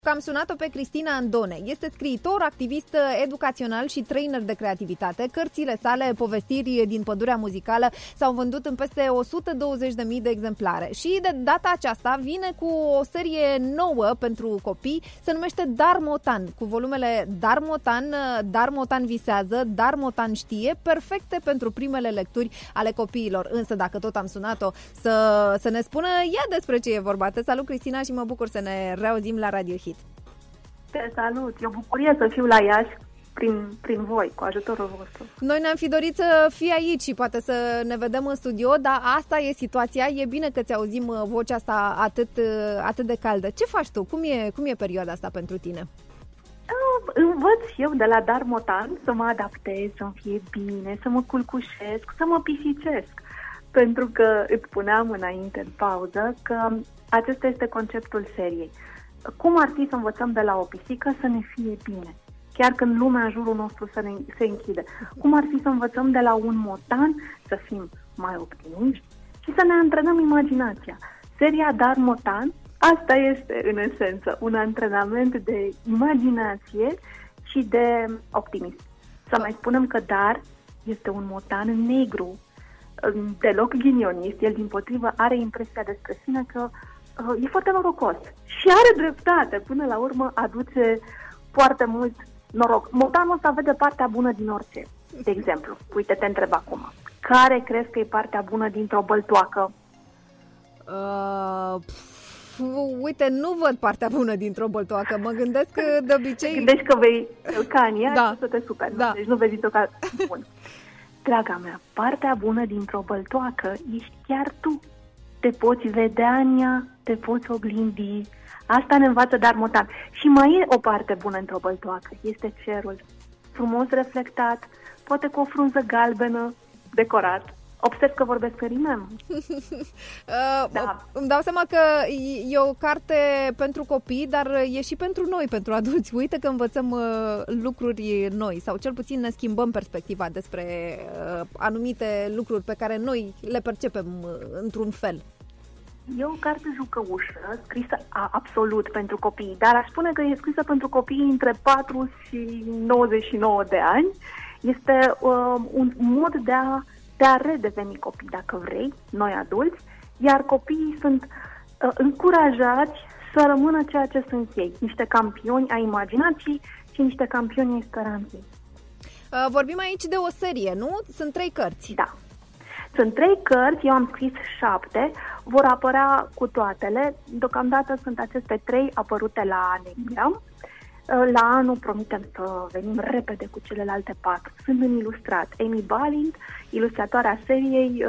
Am sunat-o pe Cristina Andone. Este scriitor, activist educațional și trainer de creativitate. Cărțile sale, povestiri din pădurea muzicală, s-au vândut în peste 120.000 de exemplare. Și de data aceasta vine cu o serie nouă pentru copii, se numește Dar Motan, cu volumele Dar Motan visează, Dar Motan știe, perfecte pentru primele lecturi ale copiilor. Însă, dacă tot am sunat-o să ne spună ea despre ce e vorba. Te salut, Cristina, și mă bucur să ne reauzim la Radio Hit. Te salut! E o bucurie să fiu la Iași prin voi, cu ajutorul vostru. Noi ne-am fi dorit să fii aici și poate să ne vedem în studio, dar asta e situația. E bine că ți auzim vocea asta atât de caldă. Ce faci tu? Cum e perioada asta pentru tine? Învăț eu de la Dar Motan să mă adaptez, să-mi fie bine, să mă culcușesc, să mă pisicesc. Pentru că îți spuneam înainte, în pauză, că acesta este conceptul seriei. Cum ar fi să învățăm de la o pisică să ne fie bine, chiar când lumea în jurul nostru se închide? Cum ar fi să învățăm de la un motan să fim mai optimiști și să ne antrenăm imaginația? Seria Dar Motan, asta este în esență un antrenament de imaginație și de optimism. Să mai spunem că Dar este un motan negru, deloc ghinionist. El dimpotrivă are impresia despre sine că e foarte norocos și are dreptate. Până la urmă aduce foarte mult noroc. Motanul ăsta vede partea bună din orice. De exemplu, uite, te întreb acum, care crezi că e partea bună dintr-o băltoacă? Uite, nu văd partea bună dintr-o băltoacă. Mă gândesc că de obicei... Gândești că vei călca în ea și să te superi. Da. Deci nu vezi ca bun. Draga mea, partea bună dintr-o băltoacă ești chiar tu. Te poți vedea în ea, te poți oglindi. Asta ne învață Dar Motan. Și mai e o parte bună într-o băltoacă. Este cerul. Frumos reflectat, poate cu o frunză galbenă, decorat. Observ că vorbesc în rime. Da. Îmi dau seama că e o carte pentru copii, dar e și pentru noi, pentru adulți. Uite că învățăm lucruri noi, sau cel puțin ne schimbăm perspectiva despre anumite lucruri pe care noi le percepem într-un fel. E o carte jucăușă, scrisă absolut pentru copii, dar aș spune că e scrisă pentru copii între 4 și 99 de ani. Este un mod de a redeveni copii, dacă vrei, noi adulți, iar copiii sunt încurajați să rămână ceea ce sunt ei, niște campioni ai imaginației și niște campioni ai speranței. Vorbim aici de o serie, nu? Sunt 3 cărți. Da. Sunt 3 cărți, eu am scris 7, vor apărea cu toatele. Deocamdată sunt aceste 3 apărute la Negram. La anul promitem să venim repede cu celelalte 4. Sunt în ilustrat. Amy Balint, ilustratoarea seriei,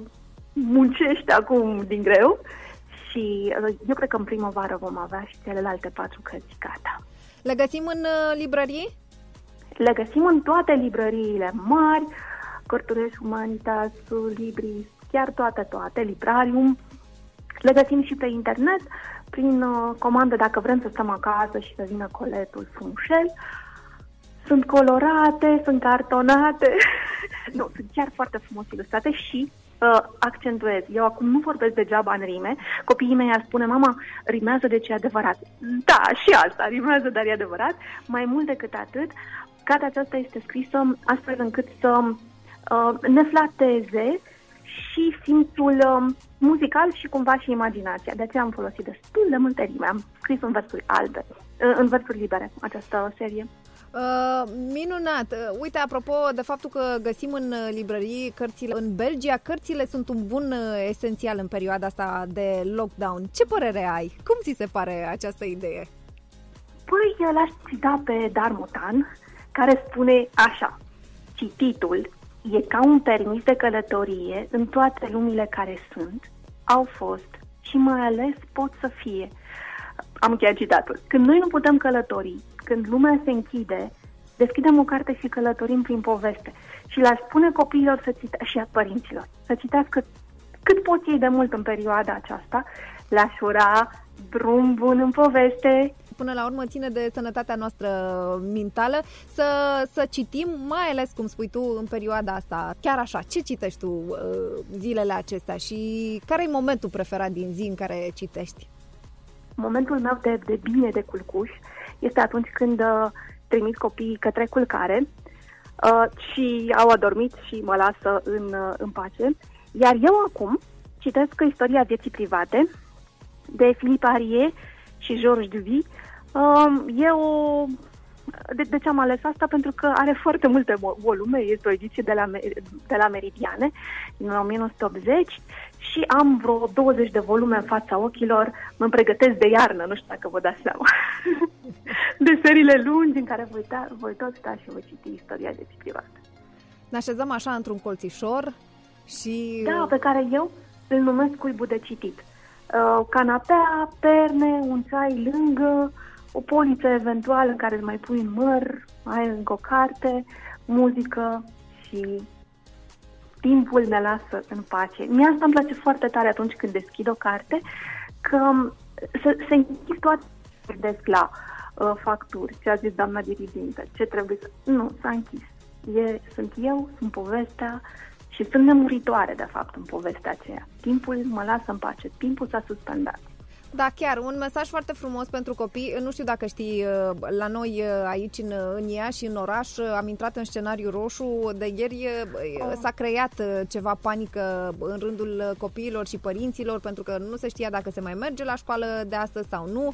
muncește acum din greu și eu cred că în primăvară vom avea și celelalte 4 cărți gata. Le găsim în librării? Le găsim în toate librăriile mari, Cărturești, Humanitas, Libris, chiar toate, Librarium. Le găsim și pe internet, prin comandă, dacă vrem să stăm acasă și să vină coletul frumușel. Sunt colorate, sunt cartonate, nu, sunt chiar foarte frumos ilustrate și accentuez. Eu acum nu vorbesc degeaba în rime. Copiii mei ar spune, mama, rimează, deci e adevărat. Da, și asta rimează, dar e adevărat. Mai mult decât atât, cartea aceasta este scrisă astfel încât să ne flateze și simțul muzical și cumva și imaginația. De aceea am folosit destul de multe rime. Am scris în versuri albe, în versuri libere, această serie. Minunat! Uite, apropo de faptul că găsim în librării cărțile în Belgia, cărțile sunt un bun esențial în perioada asta de lockdown. Ce părere ai? Cum ți se pare această idee? Păi, l-aș cita pe Dar Motan, care spune așa: cititul e ca un permis de călătorie în toate lumile care sunt, au fost și mai ales pot să fie. Am încheiat citatul. Când noi nu putem călători, când lumea se închide, deschidem o carte și călătorim prin poveste. Și le-aș spune copiilor și a părinților să citească cât pot ei de mult în perioada aceasta. Le-aș ura drum bun în poveste. Până la urmă ține de sănătatea noastră mentală să citim, mai ales, cum spui tu, în perioada asta. Chiar așa, ce citești tu zilele acestea și care e momentul preferat din zi în care citești? momentul meu de bine, de culcuș, este atunci când trimit copiii către culcare și au adormit și mă lasă în pace. Iar eu acum citesc istoria vieții private de Philippe Arié și Georges Duby. De ce am ales asta? Pentru că are foarte multe volume, este o ediție de la Meridiane, din 1980, și am vreo 20 de volume în fața ochilor, mă pregătesc de iarnă, nu știu dacă vă dați seama, de seriile lungi în care voi tot sta și voi citi istoria vieții private. Ne așezăm așa într-un colțișor și... Da, pe care eu îl numesc cuibul de citit. Canapea, perne, un ceai lângă, o poliță eventual în care îți mai pui în măr, ai încă o carte, muzică și timpul ne lasă în pace. Mie asta îmi place foarte tare atunci când deschid o carte, că se închid toate la facturi, ce a zis doamna dirigintă, ce trebuie să... Nu, s-a închis. Sunt eu, sunt povestea și sunt nemuritoare, de fapt, în povestea aceea. Timpul mă lasă în pace, timpul s-a suspendat. Da, chiar, un mesaj foarte frumos pentru copii. Nu știu dacă știi, la noi aici în Iași și în oraș am intrat în scenariu roșu. De ieri s-a creat ceva panică în rândul copiilor și părinților, pentru că nu se știa dacă se mai merge la școală de astăzi sau nu.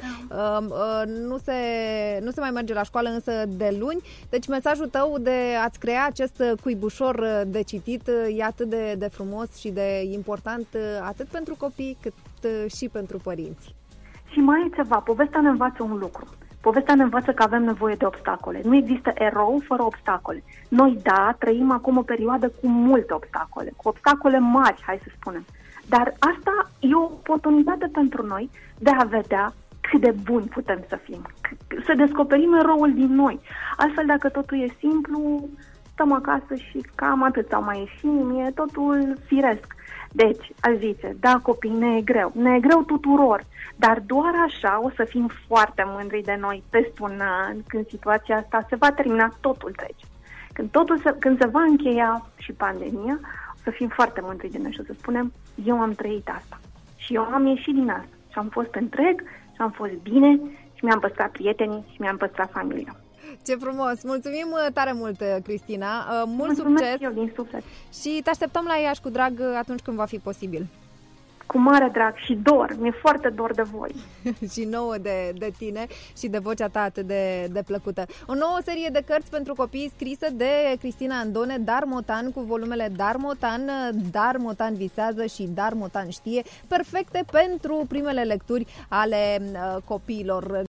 Nu se mai merge la școală însă de luni. Deci mesajul tău de a-ți crea acest cuibușor de citit e atât de frumos și de important atât pentru copii cât și pentru părinți. Și mai e ceva, povestea ne învață un lucru. Povestea ne învață că avem nevoie de obstacole. Nu există erou fără obstacole. Noi, da, trăim acum o perioadă cu multe obstacole, cu obstacole mari, hai să spunem. Dar asta e o oportunitate pentru noi de a vedea cât de buni putem să fim, să descoperim eroul din noi. Altfel, dacă totul e simplu, stăm acasă și cam atât, sau mai e și mie, totul firesc. Deci, aș zice, da, copii, ne e greu tuturor, dar doar așa o să fim foarte mândri de noi peste un an, când situația asta se va termina, totul trece. Când se va încheia și pandemia, o să fim foarte mândri de noi și o să spunem, eu am trăit asta și eu am ieșit din asta și am fost întreg și am fost bine și mi-am păstrat prietenii și mi-am păstrat familia. Ce frumos! Mulțumim tare mult, Cristina! Mult Mulțumesc succes! eu din suflet! Și te așteptăm la Iași cu drag atunci când va fi posibil. Cu mare drag și dor, mi-e foarte dor de voi. Și nouă de tine și de vocea ta atât de plăcută. O nouă serie de cărți pentru copii scrisă de Cristina Andone, Dar Motan, cu volumele Dar Motan visează și Dar Motan știe, perfecte pentru primele lecturi ale copiilor.